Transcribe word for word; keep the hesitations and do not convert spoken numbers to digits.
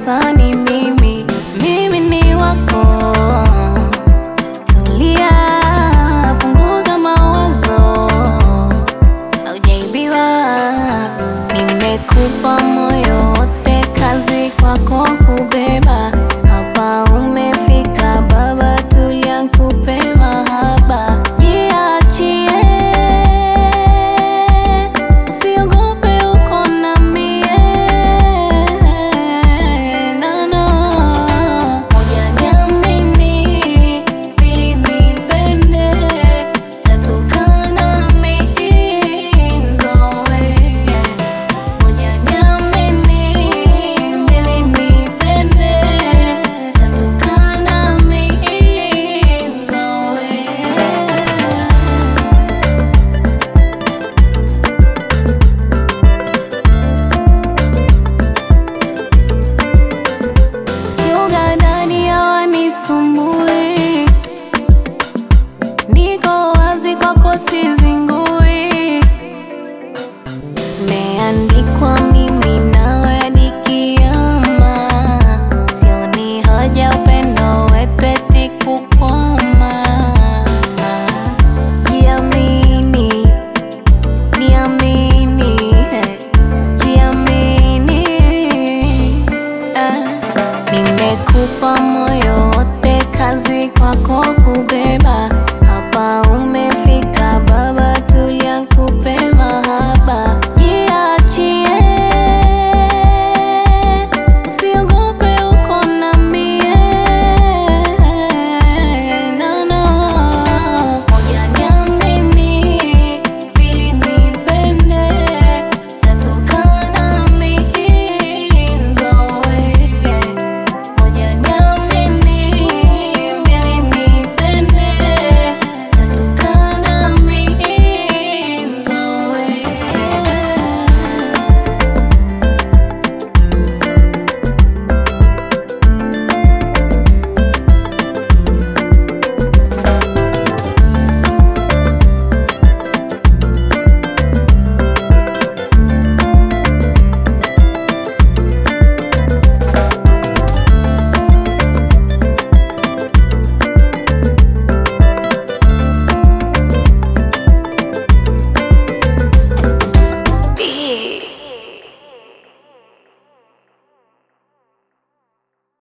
sasa ni mimi, mimi ni wako. Tulia, punguza mawazo, haujaibiwa. Nimekupa moyo wote, kazi kwako kubeba. Hapa umefika baba, tulia nikupe mahaba. Jiachie, usiogope, uko na mie. No, no. Moja niamini, pili nipende, tatu kaa nami nizoe. Moja niamini, pili nipende, tatu kaa nami nizoe. Sugar daddy hawanisumbui, niko wazi kwako sizingui. Meandikwa mimi nawe hadi kiama, sioni haja upendo wetu eti kukwama. Jiamini, niamini, eh, jiamini. Ah, nimekupa moyo wote, kazi kwako kubeba.